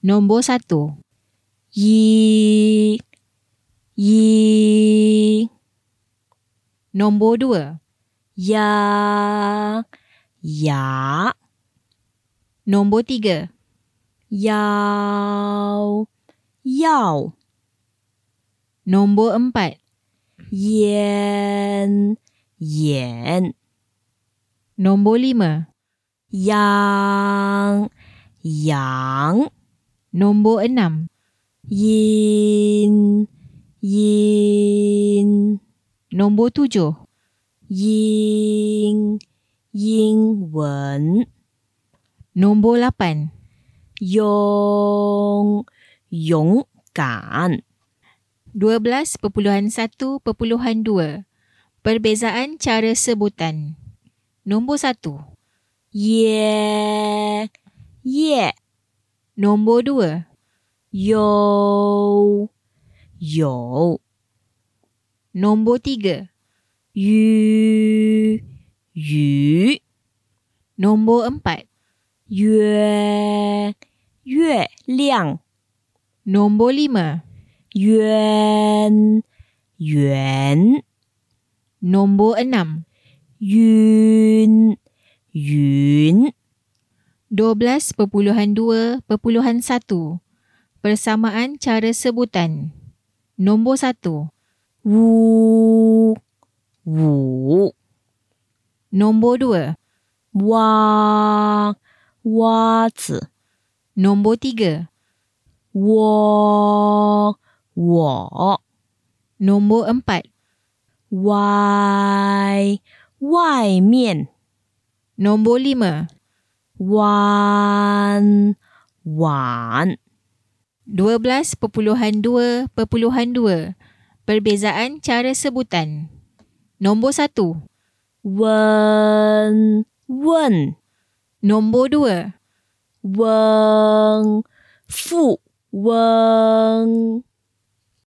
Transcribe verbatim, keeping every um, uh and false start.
Nombor satu. Yi. Yi. Nombor dua. Ya. Ya. Nombor tiga. Yao. Yao. Nombor empat. Yan. Yan. Nombor lima. Yang. Yang. Nombor enam. Yin. Yin. Nombor tujuh. Ying. Ying wen. Nombor lapan. Yong. Yong kan. dua belas perpuluhan satu perpuluhan dua. Perbezaan cara sebutan. Nombor satu. Ye. Ye. Nombor dua. Yo. Yo. Nombor tiga. Yu. Yu. Nombor empat. Yue. Yue liang. Nombor lima. Yuan. Yuan. Nombor enam. Yun. Yun. dua belas perpuluhan dua perpuluhan satu. Persamaan cara sebutan. Nombor satu. Wu. Wu. Nombor dua. Wa. Wa zi. Nombor tiga. Wo. Wo. Nombor empat. Wai. Wai mian. Nombor lima. Wan. Wan. dua belas perpuluhan dua perpuluhan dua. Perbezaan cara sebutan. Nombor satu. Wen. Wen. Nombor dua. Weng. Fu. Weng.